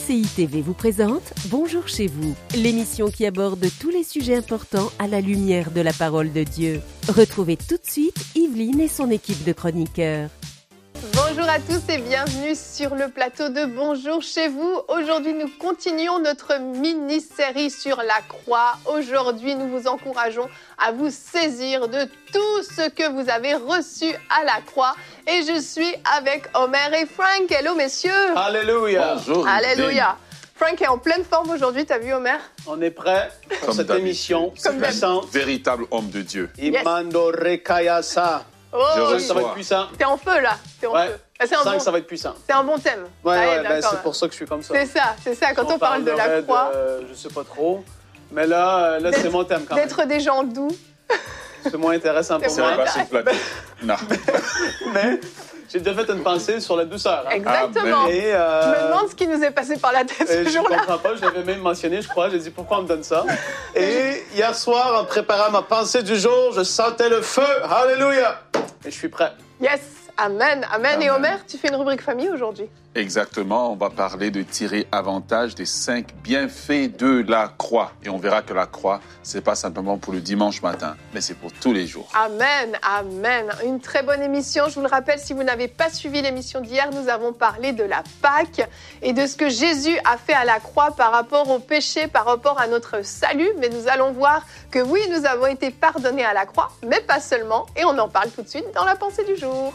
CCI TV vous présente Bonjour chez vous, l'émission qui aborde tous les sujets importants à la lumière de la parole de Dieu. Retrouvez tout de suite Yveline et son équipe de chroniqueurs. Bonjour à tous et bienvenue sur le plateau de Bonjour chez vous. Aujourd'hui, nous continuons notre mini-série sur la croix. Aujourd'hui, nous vous encourageons à vous saisir de tout ce que vous avez reçu à la croix. Et je suis avec Omer et Frank. Hello, messieurs. Alléluia. Bonjour. Alléluia. Frank est en pleine forme aujourd'hui, t'as vu, Omer? On est prêt pour cette émission puissante. Véritable homme de Dieu. Imando rekayasa. Oh, Ça va être puissant. T'es en feu, là. T'es en feu. Ah, Je sens que ça va être puissant. C'est un bon thème. C'est pour ça que je suis comme ça. C'est ça. Quand on parle de la croix. Je sais pas trop. Mais là c'est mon thème quand même. D'être des gens doux. C'est moins intéressant pour C'est moi. pas sur le plateau. Non. Mais j'ai déjà fait une pensée sur la douceur. Hein. Exactement. Et, je me demande ce qui nous est passé par la tête ce jour-là. Je comprends pas, je l'avais même mentionné, je crois. J'ai dit pourquoi on me donne ça. Et hier soir, en préparant ma pensée du jour, je sentais le feu. Alléluia. Et je suis prêt. Yes. Amen. Amen. Et Omer, tu fais une rubrique famille aujourd'hui? Exactement. On va parler de tirer avantage des 5 bienfaits de la croix. Et on verra que la croix, c'est pas simplement pour le dimanche matin, mais c'est pour tous les jours. Amen. Amen. Une très bonne émission. Je vous le rappelle, si vous n'avez pas suivi l'émission d'hier, nous avons parlé de la Pâque et de ce que Jésus a fait à la croix par rapport au péché, par rapport à notre salut. Mais nous allons voir que oui, nous avons été pardonnés à la croix, mais pas seulement. Et on en parle tout de suite dans la pensée du jour.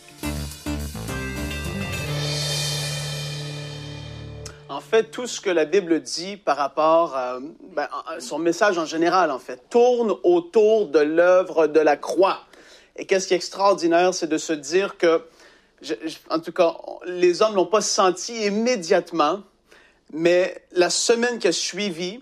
En fait, tout ce que la Bible dit par rapport à son message en général, en fait, tourne autour de l'œuvre de la croix. Et qu'est-ce qui est extraordinaire, c'est de se dire que, en tout cas, les hommes ne l'ont pas senti immédiatement, mais la semaine qui a suivi,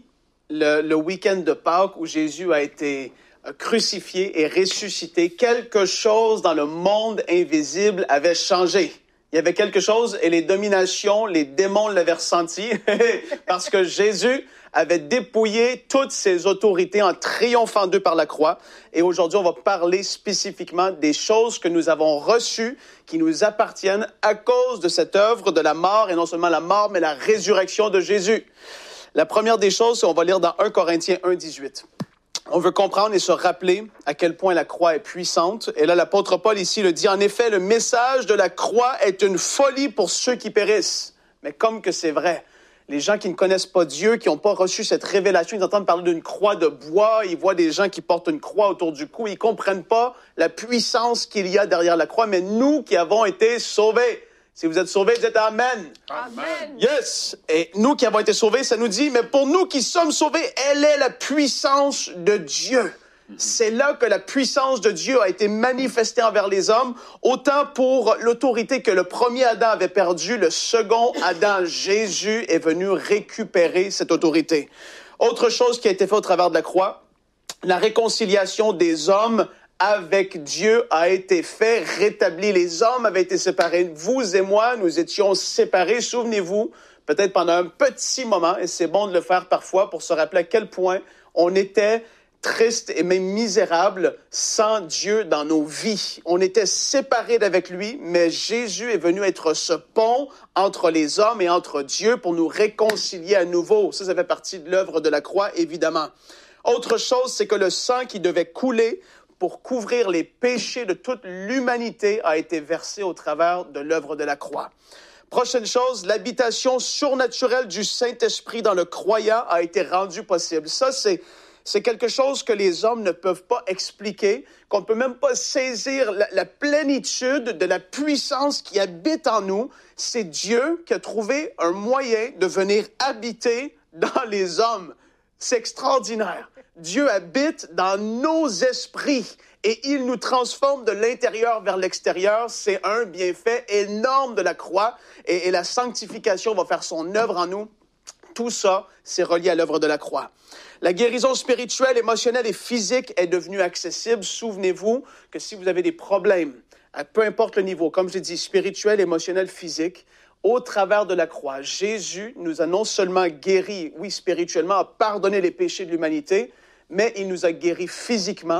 le week-end de Pâques où Jésus a été crucifié et ressuscité, quelque chose dans le monde invisible avait changé. Il y avait quelque chose et les dominations, les démons l'avaient ressenti parce que Jésus avait dépouillé toutes ses autorités en triomphant d'eux par la croix. Et aujourd'hui, on va parler spécifiquement des choses que nous avons reçues, qui nous appartiennent à cause de cette œuvre de la mort, et non seulement la mort, mais la résurrection de Jésus. La première des choses, c'est on va lire dans 1 Corinthiens 1, 18. On veut comprendre et se rappeler à quel point la croix est puissante. Et là, l'apôtre Paul ici le dit, en effet, le message de la croix est une folie pour ceux qui périssent. Mais comme que c'est vrai, les gens qui ne connaissent pas Dieu, qui n'ont pas reçu cette révélation, ils entendent parler d'une croix de bois, ils voient des gens qui portent une croix autour du cou, ils ne comprennent pas la puissance qu'il y a derrière la croix. Mais nous qui avons été sauvés, si vous êtes sauvés, dites Amen. Amen. Yes. Et nous qui avons été sauvés, ça nous dit, mais pour nous qui sommes sauvés, elle est la puissance de Dieu. C'est là que la puissance de Dieu a été manifestée envers les hommes, autant pour l'autorité que le premier Adam avait perdue, le second Adam, Jésus, est venu récupérer cette autorité. Autre chose qui a été faite au travers de la croix, la réconciliation des hommes avec Dieu a été fait, rétabli. Les hommes avaient été séparés. Vous et moi, nous étions séparés. Souvenez-vous, peut-être pendant un petit moment, et c'est bon de le faire parfois pour se rappeler à quel point on était triste et même misérable sans Dieu dans nos vies. On était séparés d'avec lui, mais Jésus est venu être ce pont entre les hommes et entre Dieu pour nous réconcilier à nouveau. Ça fait partie de l'œuvre de la croix, évidemment. Autre chose, c'est que le sang qui devait couler pour couvrir les péchés de toute l'humanité a été versé au travers de l'œuvre de la croix. Prochaine chose, l'habitation surnaturelle du Saint-Esprit dans le croyant a été rendue possible. Ça, c'est quelque chose que les hommes ne peuvent pas expliquer, qu'on ne peut même pas saisir la plénitude de la puissance qui habite en nous. C'est Dieu qui a trouvé un moyen de venir habiter dans les hommes. C'est extraordinaire. Dieu habite dans nos esprits et il nous transforme de l'intérieur vers l'extérieur. C'est un bienfait énorme de la croix et la sanctification va faire son œuvre en nous. Tout ça, c'est relié à l'œuvre de la croix. La guérison spirituelle, émotionnelle et physique est devenue accessible. Souvenez-vous que si vous avez des problèmes, à peu importe le niveau, comme je l'ai dit, spirituel, émotionnel, physique, au travers de la croix, Jésus nous a non seulement guéris, oui, spirituellement, a pardonné les péchés de l'humanité, mais il nous a guéris physiquement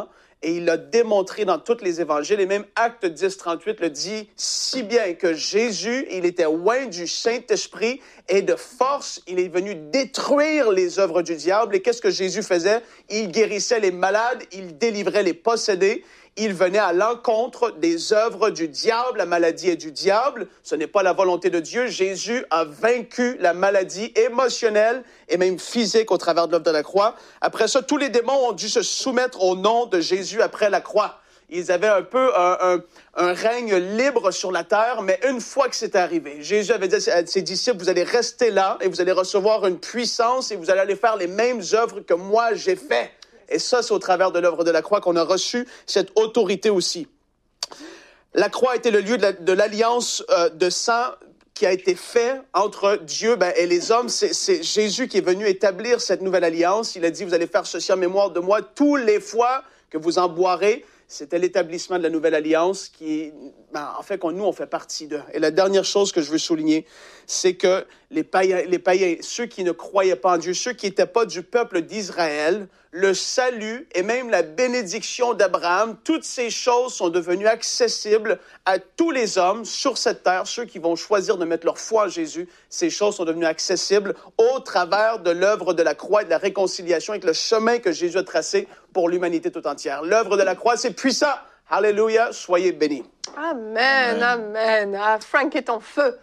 Et il l'a démontré dans tous les évangiles. Et même Acte 10, 38 le dit si bien que Jésus, il était oint du Saint-Esprit et de force, il est venu détruire les œuvres du diable. Et qu'est-ce que Jésus faisait? Il guérissait les malades, il délivrait les possédés. Il venait à l'encontre des œuvres du diable. La maladie est du diable. Ce n'est pas la volonté de Dieu. Jésus a vaincu la maladie émotionnelle et même physique au travers de l'œuvre de la croix. Après ça, tous les démons ont dû se soumettre au nom de Jésus après la croix. Ils avaient un peu un règne libre sur la terre, mais une fois que c'est arrivé, Jésus avait dit à ses disciples, vous allez rester là et vous allez recevoir une puissance et vous allez aller faire les mêmes œuvres que moi j'ai fait. Et ça, c'est au travers de l'œuvre de la croix qu'on a reçu cette autorité aussi. La croix était le lieu de l'alliance de sang qui a été fait entre Dieu et les hommes. C'est Jésus qui est venu établir cette nouvelle alliance. Il a dit, vous allez faire ceci en mémoire de moi tous les fois que vous en boirez. C'était l'établissement de la nouvelle alliance qui, en fait, nous, on fait partie d'eux. Et la dernière chose que je veux souligner, c'est que les païens, ceux qui ne croyaient pas en Dieu, ceux qui n'étaient pas du peuple d'Israël, le salut et même la bénédiction d'Abraham, toutes ces choses sont devenues accessibles à tous les hommes sur cette terre, ceux qui vont choisir de mettre leur foi en Jésus. Ces choses sont devenues accessibles au travers de l'œuvre de la croix et de la réconciliation avec le chemin que Jésus a tracé pour l'humanité tout entière. L'œuvre de la croix, c'est puissant. Alléluia, soyez bénis. Amen, amen. Ah, Frank est en feu.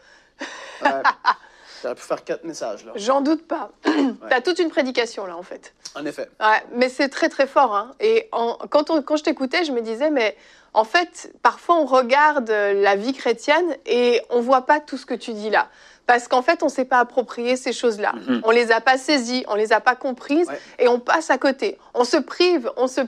J'aurais pu faire 4 messages, là. J'en doute pas. Tu as toute une prédication, là, en fait. En effet. Ouais, mais c'est très, très fort. Hein. Et quand je t'écoutais, je me disais, mais en fait, parfois, on regarde la vie chrétienne et on voit pas tout ce que tu dis là. Parce qu'en fait, on ne s'est pas approprié ces choses-là. On les a pas saisies, on les a pas comprises et on passe à côté. On se prive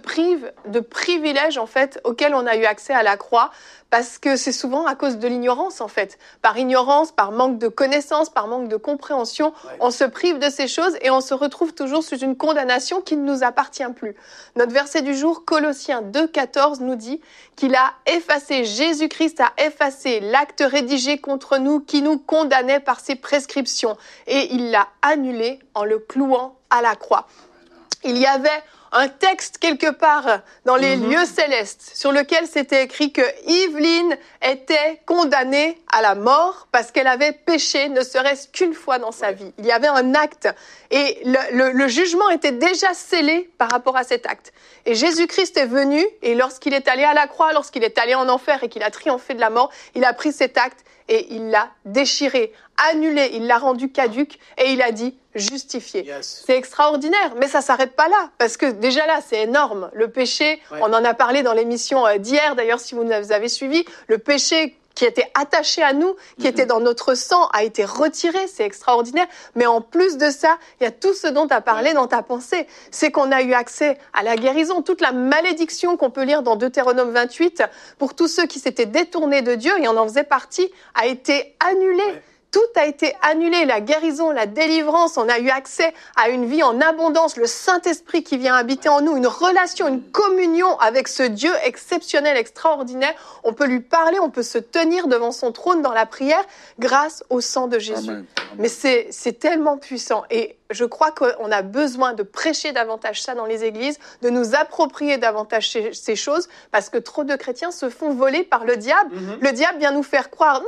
de privilèges, en fait, auxquels on a eu accès à la croix. Parce que c'est souvent à cause de l'ignorance, en fait. Par ignorance, par manque de connaissance, par manque de compréhension, on se prive de ces choses et on se retrouve toujours sous une condamnation qui ne nous appartient plus. Notre verset du jour, Colossiens 2,14, nous dit qu'il a effacé, Jésus-Christ a effacé l'acte rédigé contre nous qui nous condamnait par ses prescriptions et il l'a annulé en le clouant à la croix. Il y avait un texte quelque part dans les lieux célestes sur lequel c'était écrit que Yveline était condamnée à la mort parce qu'elle avait péché ne serait-ce qu'une fois dans sa vie. Il y avait un acte et le jugement était déjà scellé par rapport à cet acte. Et Jésus-Christ est venu et lorsqu'il est allé à la croix, lorsqu'il est allé en enfer et qu'il a triomphé de la mort, il a pris cet acte et il l'a déchiré, annulé, il l'a rendu caduc et il a dit justifié. Yes. C'est extraordinaire, mais ça s'arrête pas là, parce que déjà là, c'est énorme. Le péché, on en a parlé dans l'émission d'hier, d'ailleurs, si vous nous avez suivis, le péché qui était attaché à nous, qui était dans notre sang, a été retiré, c'est extraordinaire. Mais en plus de ça, il y a tout ce dont tu as parlé dans ta pensée. C'est qu'on a eu accès à la guérison, toute la malédiction qu'on peut lire dans Deutéronome 28, pour tous ceux qui s'étaient détournés de Dieu, et on en faisait partie, a été annulée. Tout a été annulé, la guérison, la délivrance, on a eu accès à une vie en abondance, le Saint-Esprit qui vient habiter en nous, une relation, une communion avec ce Dieu exceptionnel, extraordinaire. On peut lui parler, on peut se tenir devant son trône dans la prière grâce au sang de Jésus. Amen. Mais c'est tellement puissant et je crois qu'on a besoin de prêcher davantage ça dans les églises, de nous approprier davantage ces choses, parce que trop de chrétiens se font voler par le diable. Le diable vient nous faire croire,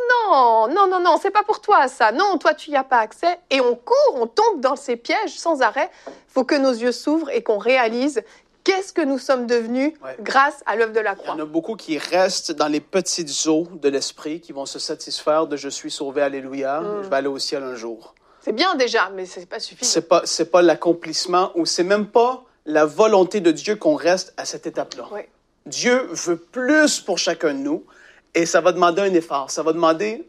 non, c'est pas pour toi ça, non, toi tu y as pas accès, et on court, on tombe dans ces pièges sans arrêt. Il faut que nos yeux s'ouvrent et qu'on réalise qu'est-ce que nous sommes devenus grâce à l'œuvre de la croix. Il y en a beaucoup qui restent dans les petites eaux de l'esprit, qui vont se satisfaire de « je suis sauvé, alléluia, je vais aller au ciel un jour ». C'est bien déjà, mais c'est pas suffisant. C'est pas l'accomplissement ou c'est même pas la volonté de Dieu qu'on reste à cette étape-là. Oui. Dieu veut plus pour chacun de nous et ça va demander un effort. Ça va demander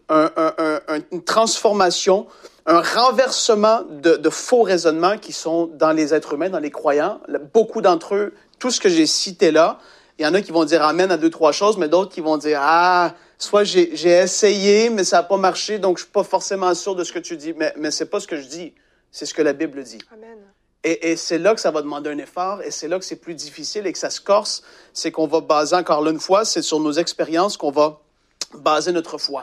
une transformation, un renversement de faux raisonnements qui sont dans les êtres humains, dans les croyants. Beaucoup d'entre eux, tout ce que j'ai cité là, il y en a qui vont dire amen à 2-3 choses, mais d'autres qui vont dire soit j'ai essayé, mais ça n'a pas marché, donc je ne suis pas forcément sûr de ce que tu dis. Mais ce n'est pas ce que je dis, c'est ce que la Bible dit. Amen. Et c'est là que ça va demander un effort, et c'est là que c'est plus difficile et que ça se corse. C'est qu'on va baser, encore là une fois, c'est sur nos expériences qu'on va baser notre foi.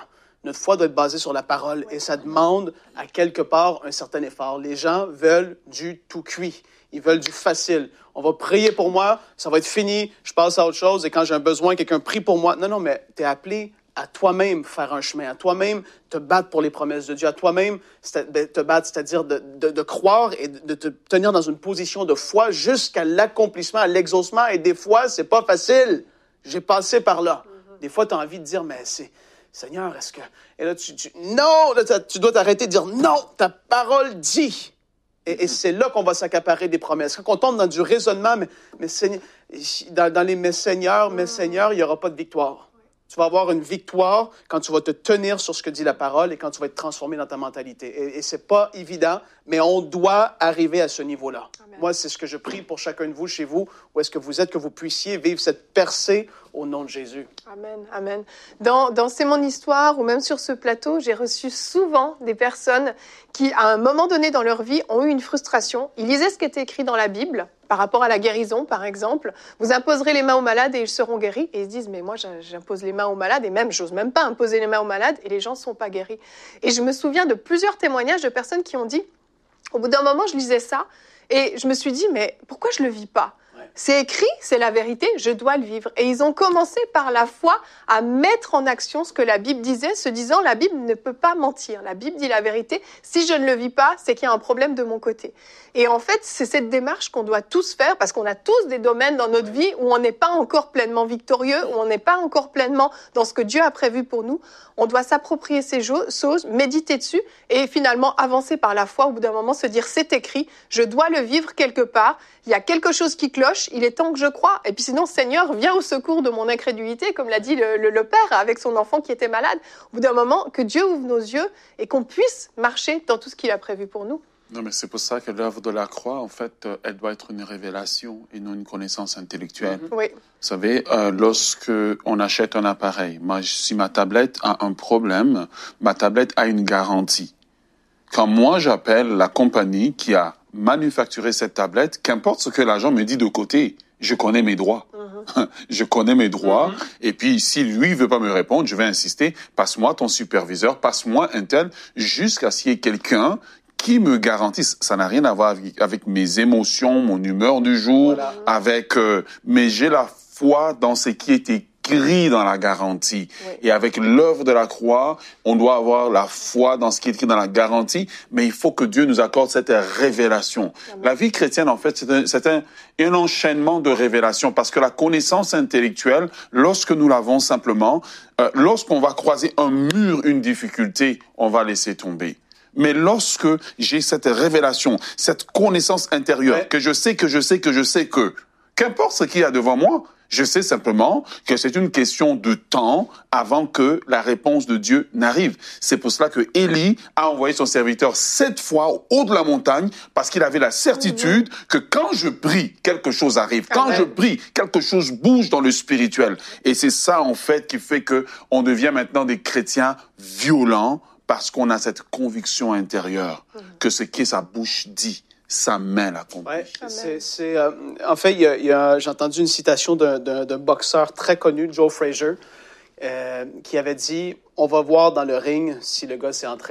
Notre foi doit être basée sur la parole et ça demande à quelque part un certain effort. Les gens veulent du tout cuit. Ils veulent du facile. On va prier pour moi, ça va être fini, je passe à autre chose et quand j'ai un besoin, quelqu'un prie pour moi. Non, mais tu es appelé à toi-même faire un chemin, à toi-même te battre pour les promesses de Dieu, à toi-même te battre, c'est-à-dire de croire et de te tenir dans une position de foi jusqu'à l'accomplissement, à l'exaucement. Et des fois, c'est pas facile. J'ai passé par là. Des fois, tu as envie de dire, mais Seigneur, est-ce que... Et là, non, là, tu dois t'arrêter de dire, non, ta parole dit. Et c'est là qu'on va s'accaparer des promesses. Quand on tombe dans du raisonnement, mais Seigneur, dans les « mais Seigneur », il n'y aura pas de victoire. Tu vas avoir une victoire quand tu vas te tenir sur ce que dit la parole et quand tu vas être transformé dans ta mentalité. Et c'est pas évident, mais on doit arriver à ce niveau-là. Amen. Moi, c'est ce que je prie pour chacun de vous, chez vous, où est-ce que vous êtes, que vous puissiez vivre cette percée au nom de Jésus. Amen, amen. Dans C'est mon histoire, ou même sur ce plateau, j'ai reçu souvent des personnes qui, à un moment donné dans leur vie, ont eu une frustration. Ils lisaient ce qui était écrit dans la Bible, par rapport à la guérison, par exemple. Vous imposerez les mains aux malades et ils seront guéris. Et ils se disent, mais moi, j'impose les mains aux malades et même, j'ose même pas imposer les mains aux malades et les gens ne sont pas guéris. Et je me souviens de plusieurs témoignages de personnes qui ont dit, au bout d'un moment, je lisais ça et je me suis dit, mais pourquoi je le vis pas ? C'est écrit, c'est la vérité, je dois le vivre. Et ils ont commencé par la foi à mettre en action ce que la Bible disait, se disant la Bible ne peut pas mentir. La Bible dit la vérité. Si je ne le vis pas, c'est qu'il y a un problème de mon côté. Et en fait, c'est cette démarche qu'on doit tous faire parce qu'on a tous des domaines dans notre vie où on n'est pas encore pleinement victorieux, où on n'est pas encore pleinement dans ce que Dieu a prévu pour nous. On doit s'approprier ces choses, méditer dessus et finalement avancer par la foi. Au bout d'un moment, se dire c'est écrit, je dois le vivre quelque part. Il y a quelque chose qui cloche, il est temps que je croie. Et puis sinon, Seigneur, viens au secours de mon incrédulité, comme l'a dit le père avec son enfant qui était malade. Au bout d'un moment, que Dieu ouvre nos yeux et qu'on puisse marcher dans tout ce qu'il a prévu pour nous. Non, mais c'est pour ça que l'œuvre de la croix, en fait, elle doit être une révélation et non une connaissance intellectuelle. Oui. Vous savez, lorsque on achète un appareil, si ma tablette a un problème, ma tablette a une garantie. Quand moi, j'appelle la compagnie qui a manufacturé cette tablette, qu'importe ce que l'agent me dit de côté, je connais mes droits. Je connais mes droits. Et puis, si lui veut pas me répondre, je vais insister, passe-moi ton superviseur, passe-moi un tel, jusqu'à ce qu'il y ait quelqu'un qui me garantisse. Ça n'a rien à voir avec mes émotions, mon humeur du jour, mais j'ai la foi dans ce qui est écrit dans la garantie. Oui. Et avec l'œuvre de la croix, on doit avoir la foi dans ce qui est écrit dans la garantie, mais il faut que Dieu nous accorde cette révélation. Amen. La vie chrétienne, en fait, c'est un enchaînement de révélations, parce que la connaissance intellectuelle, lorsque nous l'avons simplement, lorsqu'on va croiser un mur, une difficulté, on va laisser tomber. Mais lorsque j'ai cette révélation, cette connaissance intérieure, que je sais que, qu'importe ce qu'il y a devant moi, je sais simplement que c'est une question de temps avant que la réponse de Dieu n'arrive. C'est pour cela que Élie a envoyé son serviteur 7 fois au haut de la montagne, parce qu'il avait la certitude que quand je prie, quelque chose arrive. Quand je prie, quelque chose bouge dans le spirituel. Et c'est ça, en fait, qui fait que on devient maintenant des chrétiens violents, parce qu'on a cette conviction intérieure que ce qui sa bouche dit, sa main l'accomplit. Ouais, en fait, j'ai entendu une citation d'un boxeur très connu, Joe Frazier, qui avait dit « On va voir dans le ring si le gars s'est entraîné. »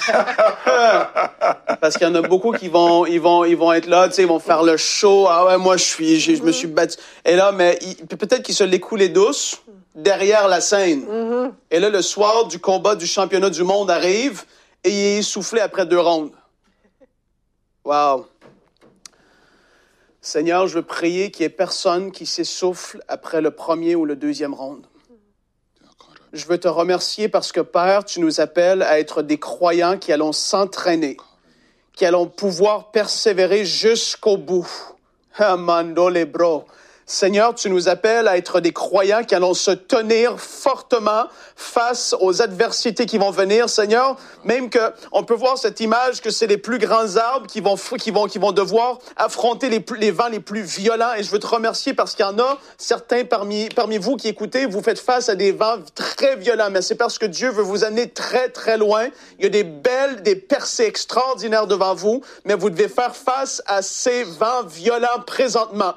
Parce qu'il y en a beaucoup qui vont être là, tu sais, ils vont faire le show. « Ah ouais, moi, je me suis battu. » Et là, mais peut-être qu'il se l'est coulé douce derrière la scène. Et là, le soir du combat du championnat du monde arrive et il est essoufflé après 2 rondes. Wow. Seigneur, je veux prier qu'il n'y ait personne qui s'essouffle après le premier ou le 2e round. Je veux te remercier parce que, Père, tu nous appelles à être des croyants qui allons s'entraîner, qui allons pouvoir persévérer jusqu'au bout. Amando lebro. Seigneur, tu nous appelles à être des croyants qui allons se tenir fortement face aux adversités qui vont venir. Seigneur, même que on peut voir cette image que c'est les plus grands arbres qui vont devoir affronter les vents les plus violents. Et je veux te remercier parce qu'il y en a certains parmi vous qui écoutez, vous faites face à des vents très violents. Mais c'est parce que Dieu veut vous amener très, très loin. Il y a des percées extraordinaires devant vous, mais vous devez faire face à ces vents violents présentement.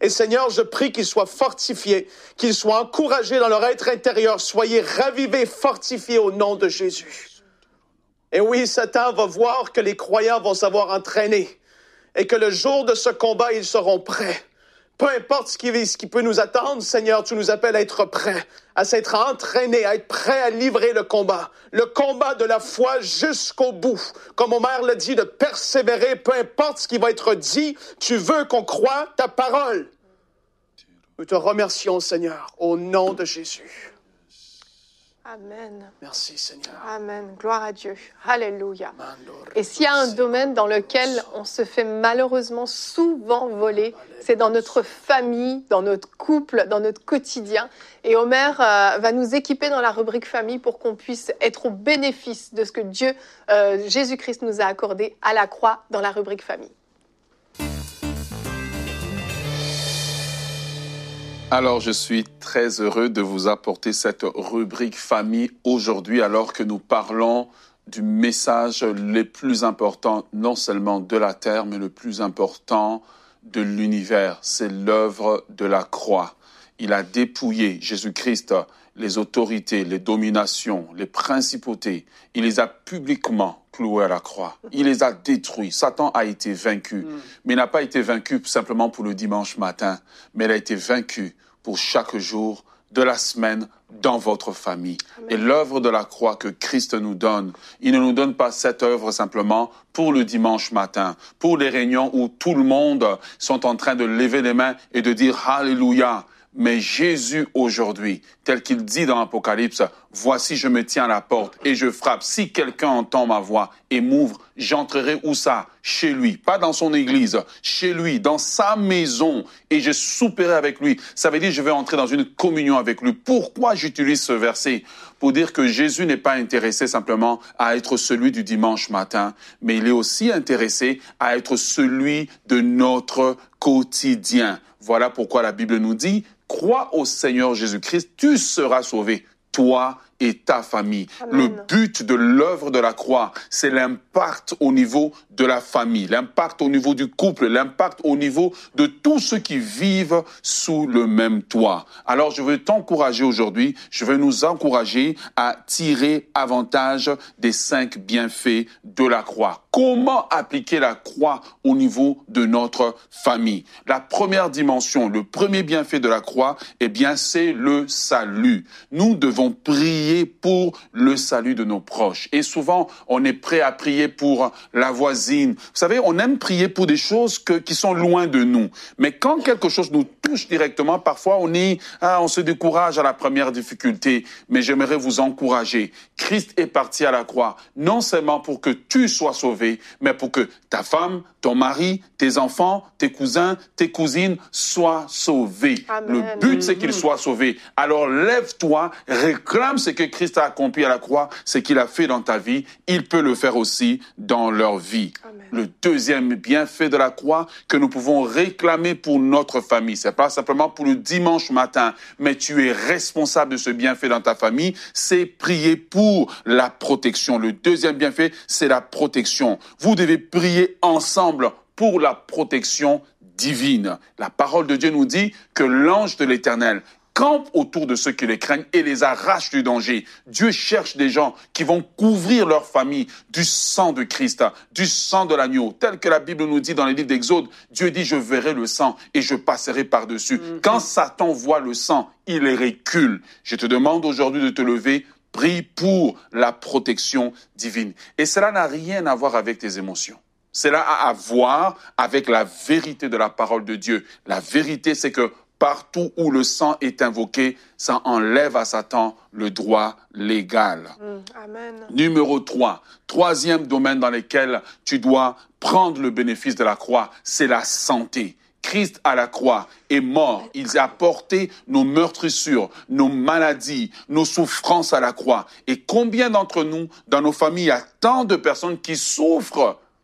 Et Seigneur, je prie qu'ils soient fortifiés, qu'ils soient encouragés dans leur être intérieur. Soyez ravivés, fortifiés au nom de Jésus. Et oui, Satan va voir que les croyants vont savoir entraîner et que le jour de ce combat, ils seront prêts. Peu importe ce qui peut nous attendre, Seigneur, tu nous appelles à être prêts, à s'être entraînés, à être prêts à livrer le combat de la foi jusqu'au bout. Comme Omer l'a dit, de persévérer, peu importe ce qui va être dit, tu veux qu'on croie ta parole. Nous te remercions, Seigneur, au nom de Jésus. Amen. Merci, Seigneur. Amen. Gloire à Dieu. Alléluia. Et s'il y a un domaine dans lequel on se fait malheureusement souvent voler, c'est dans notre famille, dans notre couple, dans notre quotidien. Et Omer va nous équiper dans la rubrique famille pour qu'on puisse être au bénéfice de ce que Dieu, Jésus-Christ nous a accordé à la croix dans la rubrique famille. Alors, je suis très heureux de vous apporter cette rubrique famille aujourd'hui, alors que nous parlons du message le plus important, non seulement de la terre, mais le plus important de l'univers. C'est l'œuvre de la croix. Il a dépouillé, Jésus-Christ, les autorités, les dominations, les principautés. Il les a publiquement cloués à la croix. Il les a détruits. Satan a été vaincu. Mais il n'a pas été vaincu simplement pour le dimanche matin, mais il a été vaincu pour chaque jour de la semaine dans votre famille. Amen. Et l'œuvre de la croix que Christ nous donne, il ne nous donne pas cette œuvre simplement pour le dimanche matin, pour les réunions où tout le monde sont en train de lever les mains et de dire Alléluia. Mais Jésus aujourd'hui, tel qu'il dit dans l'Apocalypse, « Voici, je me tiens à la porte et je frappe. Si quelqu'un entend ma voix et m'ouvre, j'entrerai où ça? Chez lui, pas dans son église, chez lui, dans sa maison, et je souperai avec lui. » Ça veut dire je vais entrer dans une communion avec lui. Pourquoi j'utilise ce verset? Pour dire que Jésus n'est pas intéressé simplement à être celui du dimanche matin, mais il est aussi intéressé à être celui de notre quotidien. Voilà pourquoi la Bible nous dit, crois au Seigneur Jésus-Christ, tu seras sauvé, toi et ta famille. Amen. Le but de l'œuvre de la croix, c'est l'impact au niveau de la famille, l'impact au niveau du couple, l'impact au niveau de tous ceux qui vivent sous le même toit. Alors, je veux t'encourager aujourd'hui, je veux nous encourager à tirer avantage des 5 bienfaits de la croix. Comment appliquer la croix au niveau de notre famille? La première dimension, le premier bienfait de la croix, eh bien, c'est le salut. Nous devons prier pour le salut de nos proches. Et souvent, on est prêt à prier pour la voisine. Vous savez, on aime prier pour des choses qui sont loin de nous. Mais quand quelque chose nous touche directement, parfois on se décourage à la première difficulté. Mais j'aimerais vous encourager. Christ est parti à la croix, non seulement pour que tu sois sauvé, mais pour que ta femme, ton mari, tes enfants, tes cousins, tes cousines soient sauvés. Amen. Le but, c'est qu'ils soient sauvés. Alors lève-toi, réclame ce que Christ a accompli à la croix, ce qu'il a fait dans ta vie, il peut le faire aussi dans leur vie. Amen. Le deuxième bienfait de la croix que nous pouvons réclamer pour notre famille, c'est pas simplement pour le dimanche matin, mais tu es responsable de ce bienfait dans ta famille, c'est prier pour la protection. Le deuxième bienfait, c'est la protection. Vous devez prier ensemble pour la protection divine. La parole de Dieu nous dit que l'ange de l'Éternel campe autour de ceux qui les craignent et les arrache du danger. Dieu cherche des gens qui vont couvrir leur famille du sang de Christ, du sang de l'agneau. Tel que la Bible nous dit dans les livres d'Exode, Dieu dit « Je verrai le sang et je passerai par-dessus ». Quand Satan voit le sang, il recule. Je te demande aujourd'hui de te lever, prie pour la protection divine. Et cela n'a rien à voir avec tes émotions. Cela a à voir avec la vérité de la parole de Dieu. La vérité, c'est que partout où le sang est invoqué, ça enlève à Satan le droit légal. Amen. Numéro 3, troisième domaine dans lequel tu dois prendre le bénéfice de la croix, c'est la santé. Christ à la croix est mort. Il a porté nos meurtrissures, nos maladies, nos souffrances à la croix. Et combien d'entre nous, dans nos familles, il y a tant de personnes qui souffrent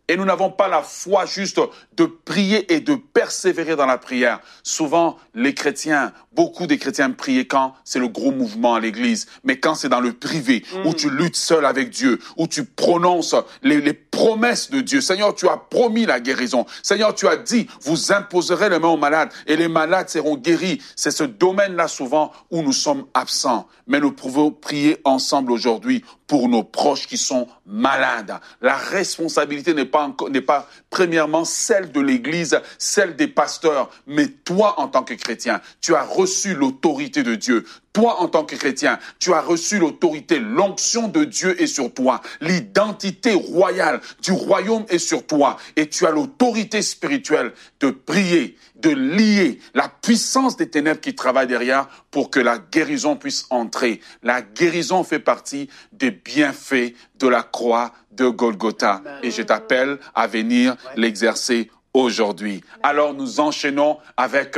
et nous n'avons pas la foi juste de prier et de persévérer dans la prière. Souvent, les chrétiens, beaucoup des chrétiens prient quand c'est le gros mouvement à l'église, mais quand c'est dans le privé, où tu luttes seul avec Dieu, où tu prononces les promesses de Dieu. Seigneur, tu as promis la guérison. Seigneur, tu as dit, vous imposerez les mains aux malades et les malades seront guéris. C'est ce domaine-là souvent où nous sommes absents. Mais nous pouvons prier ensemble aujourd'hui pour nos proches qui sont malades. La responsabilité n'est pas premièrement celle de l'Église, celle des pasteurs, mais toi en tant que chrétien, tu as reçu l'autorité de Dieu. Toi en tant que chrétien, tu as reçu l'autorité, l'onction de Dieu est sur toi, l'identité royale du royaume est sur toi et tu as l'autorité spirituelle de prier, de lier la puissance des ténèbres qui travaillent derrière pour que la guérison puisse entrer. La guérison fait partie des bienfaits de la croix de Golgotha. Et je t'appelle à venir l'exercer aujourd'hui. Alors nous enchaînons avec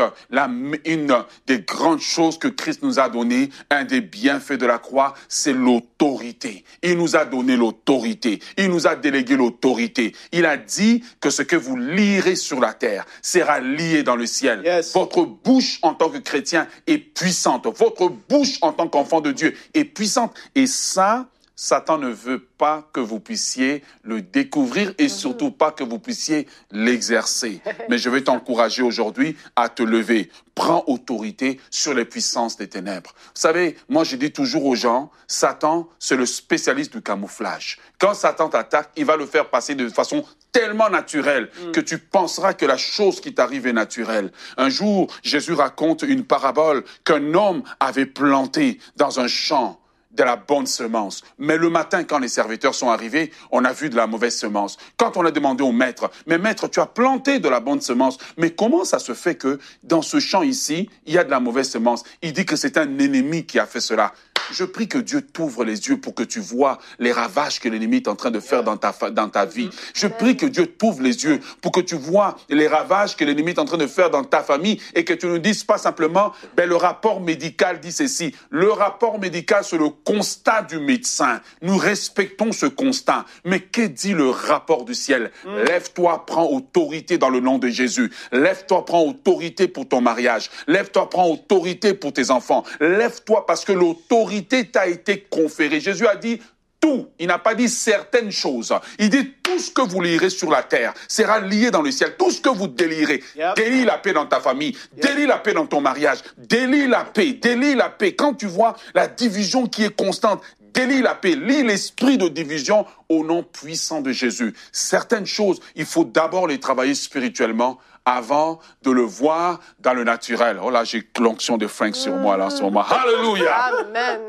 une des grandes choses que Christ nous a données, un des bienfaits de la croix, c'est l'autorité. Il nous a donné l'autorité. Il nous a délégué l'autorité. Il a dit que ce que vous lierez sur la terre sera lié dans le ciel. Yes. Votre bouche en tant que chrétien est puissante. Votre bouche en tant qu'enfant de Dieu est puissante. Et ça, Satan ne veut pas que vous puissiez le découvrir et surtout pas que vous puissiez l'exercer. Mais je vais t'encourager aujourd'hui à te lever. Prends autorité sur les puissances des ténèbres. Vous savez, moi je dis toujours aux gens, Satan, c'est le spécialiste du camouflage. Quand Satan t'attaque, il va le faire passer de façon tellement naturelle que tu penseras que la chose qui t'arrive est naturelle. Un jour, Jésus raconte une parabole qu'un homme avait plantée dans un champ de la bonne semence. Mais le matin, quand les serviteurs sont arrivés, on a vu de la mauvaise semence. Quand on a demandé au maître, mais maître, tu as planté de la bonne semence, mais comment ça se fait que dans ce champ ici, il y a de la mauvaise semence? Il dit que c'est un ennemi qui a fait cela. Je prie que Dieu t'ouvre les yeux pour que tu vois les ravages que l'ennemi est en train de faire dans ta vie. Je prie que Dieu t'ouvre les yeux pour que tu vois les ravages que l'ennemi est en train de faire dans ta famille et que tu ne dises pas simplement, le rapport médical dit ceci. Le rapport médical, c'est le constat du médecin. Nous respectons ce constat. Mais que dit le rapport du ciel? Lève-toi, prends autorité dans le nom de Jésus. Lève-toi, prends autorité pour ton mariage. Lève-toi, prends autorité pour tes enfants. Lève-toi parce que l'autorité t'a été conférée. Jésus a dit tout. Il n'a pas dit certaines choses. Il dit tout ce que vous lirez sur la terre sera lié dans le ciel. Tout ce que vous délirez. Délie la paix dans ta famille. Délie la paix dans ton mariage. Délie la paix. Délie la paix. Quand tu vois la division qui est constante, délie la paix. Lis l'esprit de division au nom puissant de Jésus. Certaines choses, il faut d'abord les travailler spirituellement avant de le voir dans le naturel. Oh là, j'ai l'onction de Frank sur moi là en ce moment. Alléluia. Amen.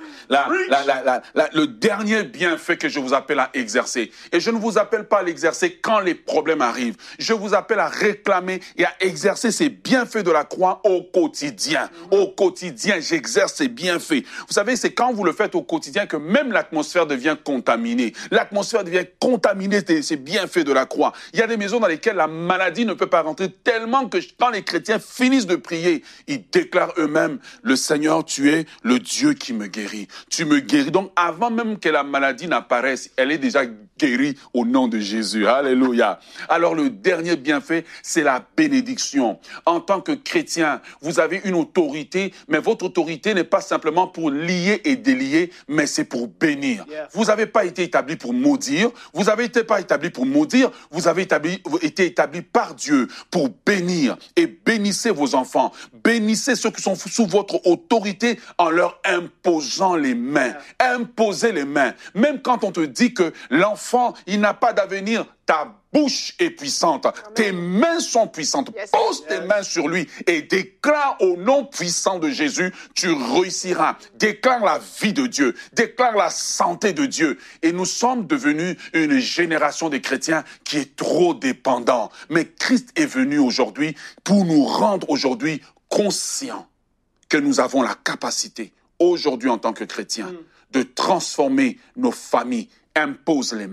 Le dernier bienfait que je vous appelle à exercer. Et je ne vous appelle pas à l'exercer quand les problèmes arrivent. Je vous appelle à réclamer et à exercer ces bienfaits de la croix au quotidien. Au quotidien, j'exerce ces bienfaits. Vous savez, c'est quand vous le faites au quotidien que même l'atmosphère devient contaminée. L'atmosphère devient contaminée de ces bienfaits de la croix. Il y a des maisons dans lesquelles la maladie ne peut pas rentrer tellement que quand les chrétiens finissent de prier, ils déclarent eux-mêmes, le Seigneur, tu es le Dieu qui me guérit. Tu me guéris. Donc, avant même que la maladie n'apparaisse, elle est déjà guérie au nom de Jésus. Alléluia. Alors, le dernier bienfait, c'est la bénédiction. En tant que chrétien, vous avez une autorité, mais votre autorité n'est pas simplement pour lier et délier, mais c'est pour bénir. Vous n'avez pas été établi pour maudire. Vous n'avez été pas établi pour maudire. Vous avez été établi par Dieu pour bénir. Et bénissez vos enfants. Bénissez ceux qui sont sous votre autorité en leur imposant les mains. Imposez les mains. Même quand on te dit que l'enfant, il n'a pas d'avenir, ta bouche est puissante. Amen. Tes mains sont puissantes. Pose tes mains sur lui et déclare au nom puissant de Jésus, tu réussiras. Déclare la vie de Dieu. Déclare la santé de Dieu. Et nous sommes devenus une génération de chrétiens qui est trop dépendant. Mais Christ est venu aujourd'hui pour nous rendre aujourd'hui conscients que nous avons la capacité, aujourd'hui en tant que chrétiens, de transformer nos familles. Impose les mains.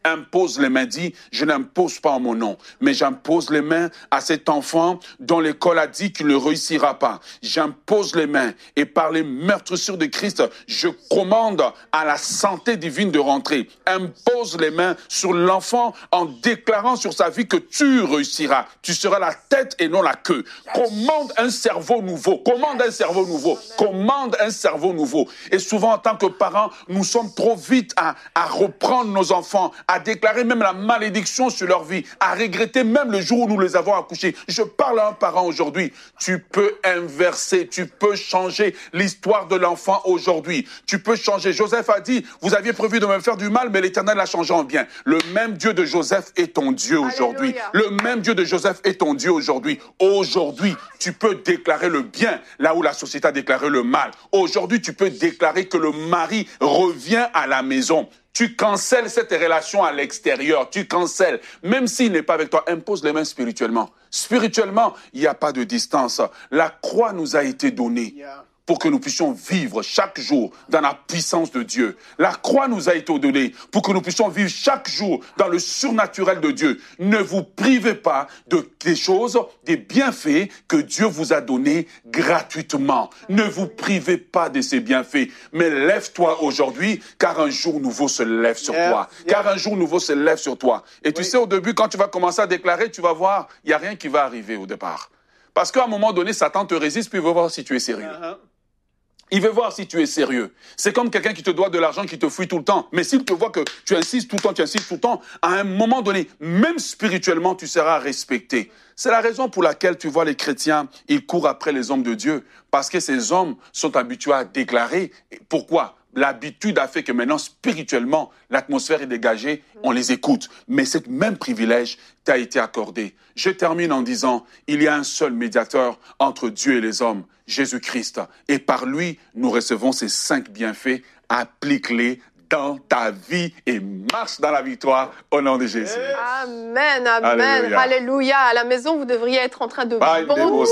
impose les mains. Dis, je n'impose pas en mon nom, mais j'impose les mains à cet enfant dont l'école a dit qu'il ne réussira pas. J'impose les mains et par les meurtrissures de Christ, je commande à la santé divine de rentrer. Impose les mains sur l'enfant en déclarant sur sa vie que tu réussiras. Tu seras la tête et non la queue. Commande un cerveau nouveau. Commande un cerveau nouveau. Commande un cerveau nouveau. Et souvent, en tant que parents, nous sommes trop vite à reprendre nos enfants, à déclarer même la malédiction sur leur vie, à regretter même le jour où nous les avons accouchés. Je parle à un parent aujourd'hui. Tu peux inverser, tu peux changer l'histoire de l'enfant aujourd'hui. Tu peux changer. Joseph a dit, vous aviez prévu de me faire du mal, mais l'Éternel l'a changé en bien. Le même Dieu de Joseph est ton Dieu aujourd'hui. Le même Dieu de Joseph est ton Dieu aujourd'hui. Aujourd'hui, tu peux déclarer le bien là où la société a déclaré le mal. Aujourd'hui, tu peux déclarer que le mari revient à la maison. Tu cancelles cette relation à l'extérieur. Tu cancelles. Même s'il n'est pas avec toi, impose les mains spirituellement. Spirituellement, il n'y a pas de distance. La croix nous a été donnée pour que nous puissions vivre chaque jour dans la puissance de Dieu. La croix nous a été donnée pour que nous puissions vivre chaque jour dans le surnaturel de Dieu. Ne vous privez pas des choses, des bienfaits que Dieu vous a donnés gratuitement. Ne vous privez pas de ces bienfaits, mais lève-toi aujourd'hui, car un jour nouveau se lève sur toi. Car un jour nouveau se lève sur toi. Et tu sais, au début, quand tu vas commencer à déclarer, tu vas voir, il n'y a rien qui va arriver au départ. Parce qu'à un moment donné, Satan te résiste, puis il veut voir si tu es sérieux. Il veut voir si tu es sérieux. C'est comme quelqu'un qui te doit de l'argent, qui te fuit tout le temps. Mais s'il te voit que tu insistes tout le temps, à un moment donné, même spirituellement, tu seras respecté. C'est la raison pour laquelle tu vois les chrétiens, ils courent après les hommes de Dieu. Parce que ces hommes sont habitués à déclarer. Pourquoi ? L'habitude a fait que maintenant, spirituellement, l'atmosphère est dégagée, on les écoute. Mais ce même privilège t'a été accordé. Je termine en disant, il y a un seul médiateur entre Dieu et les hommes, Jésus-Christ. Et par lui, nous recevons ces 5 bienfaits. Applique-les dans ta vie et marche dans la victoire au nom de Jésus. Amen, amen, alléluia. À la maison, vous devriez être en train de bondir,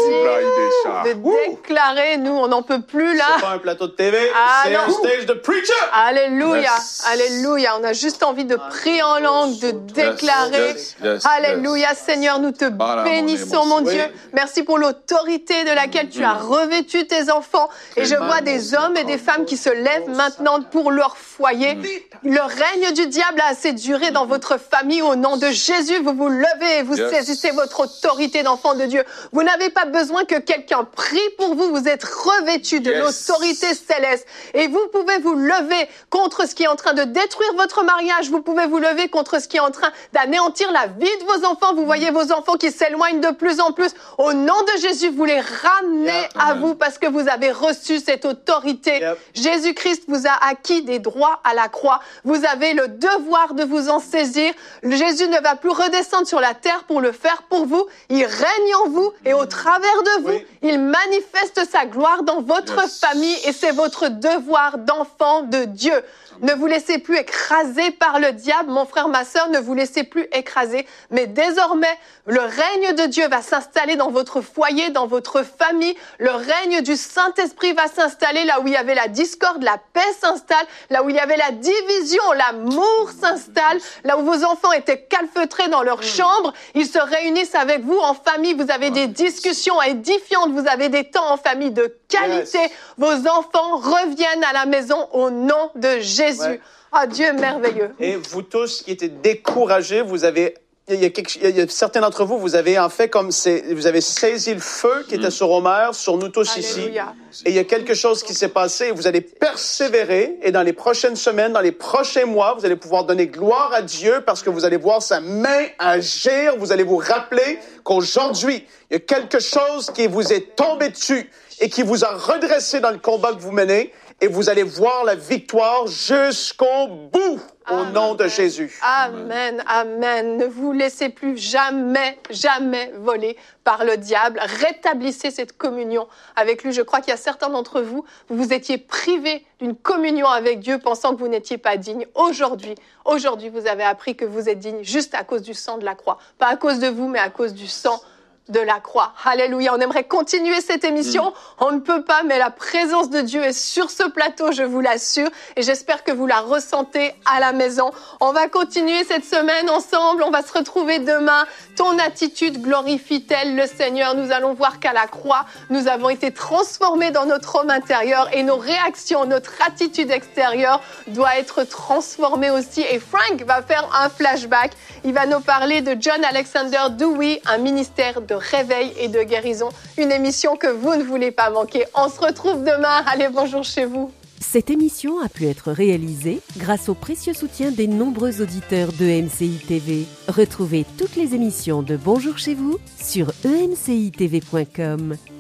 de déclarer, nous, on n'en peut plus là. C'est pas un plateau de TV, c'est un stage de preacher. Alléluia, alléluia. On a juste envie de prier en langue, de déclarer. Alléluia, Seigneur, nous te bénissons, mon Dieu. Merci pour l'autorité de laquelle tu as revêtu tes enfants. Et je vois des hommes et des femmes qui se lèvent maintenant pour leur foyer. Le règne du diable a assez duré dans votre famille. Au nom de Jésus, vous vous levez et vous saisissez votre autorité d'enfant de Dieu. Vous n'avez pas besoin que quelqu'un prie pour vous. Vous êtes revêtu de l'autorité céleste. Et vous pouvez vous lever contre ce qui est en train de détruire votre mariage. Vous pouvez vous lever contre ce qui est en train d'anéantir la vie de vos enfants. Vous voyez vos enfants qui s'éloignent de plus en plus. Au nom de Jésus, vous les ramenez à vous parce que vous avez reçu cette autorité. Jésus-Christ vous a acquis des droits à la croix. Vous avez le devoir de vous en saisir. Jésus ne va plus redescendre sur la terre pour le faire pour vous. Il règne en vous et au travers de vous, il manifeste sa gloire dans votre famille et c'est votre devoir d'enfant de Dieu. Ne vous laissez plus écraser par le diable, mon frère, ma sœur, ne vous laissez plus écraser. Mais désormais, le règne de Dieu va s'installer dans votre foyer, dans votre famille. Le règne du Saint-Esprit va s'installer là où il y avait la discorde, la paix s'installe. Là où il y avait la division, l'amour s'installe. Là où vos enfants étaient calfeutrés dans leur chambre, ils se réunissent avec vous en famille. Vous avez des discussions édifiantes, vous avez des temps en famille de qualité. Vos enfants reviennent à la maison au nom de Jésus. Ah, Dieu est merveilleux. Et vous tous qui étiez découragés, vous avez... Il y a certains d'entre vous, vous avez en fait vous avez saisi le feu qui était sur Omer, sur nous tous ici. Et il y a quelque chose qui s'est passé. Vous allez persévérer et dans les prochaines semaines, dans les prochains mois, vous allez pouvoir donner gloire à Dieu parce que vous allez voir sa main agir. Vous allez vous rappeler qu'aujourd'hui, il y a quelque chose qui vous est tombé dessus et qui vous a redressé dans le combat que vous menez. Et vous allez voir la victoire jusqu'au bout, au nom de Jésus. Amen, amen. Ne vous laissez plus jamais voler par le diable. Rétablissez cette communion avec lui. Je crois qu'il y a certains d'entre vous, vous étiez privés d'une communion avec Dieu, pensant que vous n'étiez pas digne. Aujourd'hui, vous avez appris que vous êtes digne juste à cause du sang de la croix. Pas à cause de vous, mais à cause du sang de la croix. Alléluia. On aimerait continuer cette émission. On ne peut pas, mais la présence de Dieu est sur ce plateau, je vous l'assure. Et j'espère que vous la ressentez à la maison. On va continuer cette semaine ensemble. On va se retrouver demain. Ton attitude glorifie-t-elle le Seigneur? Nous allons voir qu'à la croix, nous avons été transformés dans notre homme intérieur et nos réactions, notre attitude extérieure doit être transformée aussi. Et Frank va faire un flashback. Il va nous parler de John Alexander Dowie, un ministère de réveil et de guérison. Une émission que vous ne voulez pas manquer. On se retrouve demain. Allez, bonjour chez vous. Cette émission a pu être réalisée grâce au précieux soutien des nombreux auditeurs de MCI TV. Retrouvez toutes les émissions de Bonjour chez vous sur emcitv.com.